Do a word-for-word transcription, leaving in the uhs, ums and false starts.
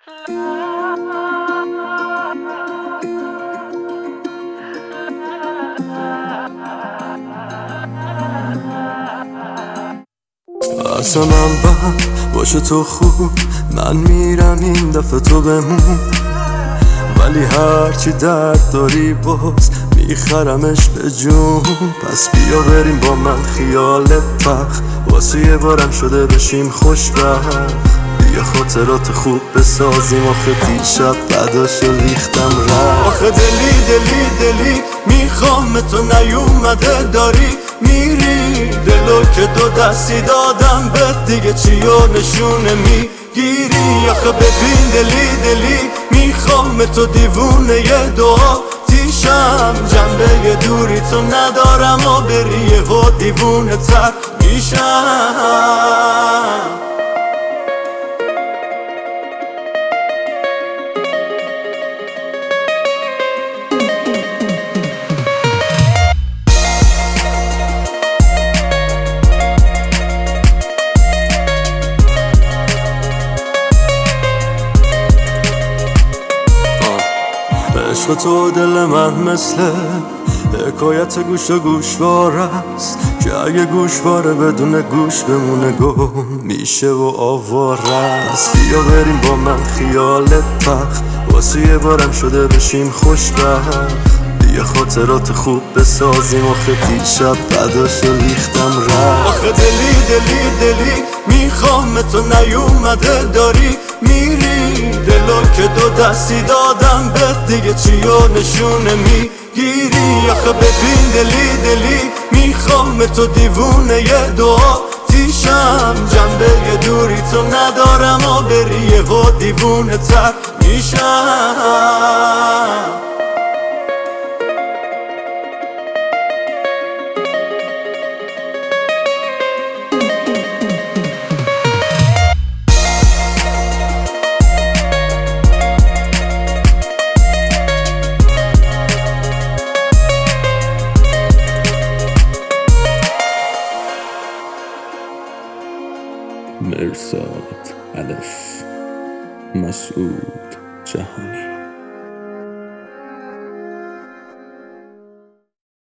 اصلا من بد باشه تو خوب، من میرم این دفعه تو بمون، ولی هرچی درد داری باز میخرمش به جون. پس بیا بریم با من خیالت پخ، واسه یه بارم شده بشیم خوشبخت. بیا خاطرات خوب بسازیم، آخه دیشب بعداشو ریختم رفت. آخه دلی دلی دلی میخوام تو نیومده داری میری، دلو که دو دستی دادم به دیگه چی و نشونه میگیری. آخه ببین دلی دلی میخوام تو دیوونه یه دعا تیشم، جنبه یه دوری تو ندارم و بری یه و دیوونه تر میشم. عشق تو دل من مثل حکایت گوش و گوشوار است، که اگه گوشواره بدون گوش بمونه گم میشه و آواره است. بیا بریم با من خیالت پخ، واسه یه بارم شده بشیم خوشبخت. بیا خاطرات خوب بسازیم، آخه دیشب بعداشو ریختم رفت. آخه دلی دلی دلی میخوام تو نیومده داری میری، دلو که دو دستی دادم به دیگه چی و نشونه میگیری. آخه ببین دلی دلی میخوام تو دیوونه یه دعا تیشم، جنبه یه دوری تو ندارم و بری یه و دیوونه تر میشم. مرزاد الف مسعود جهانی.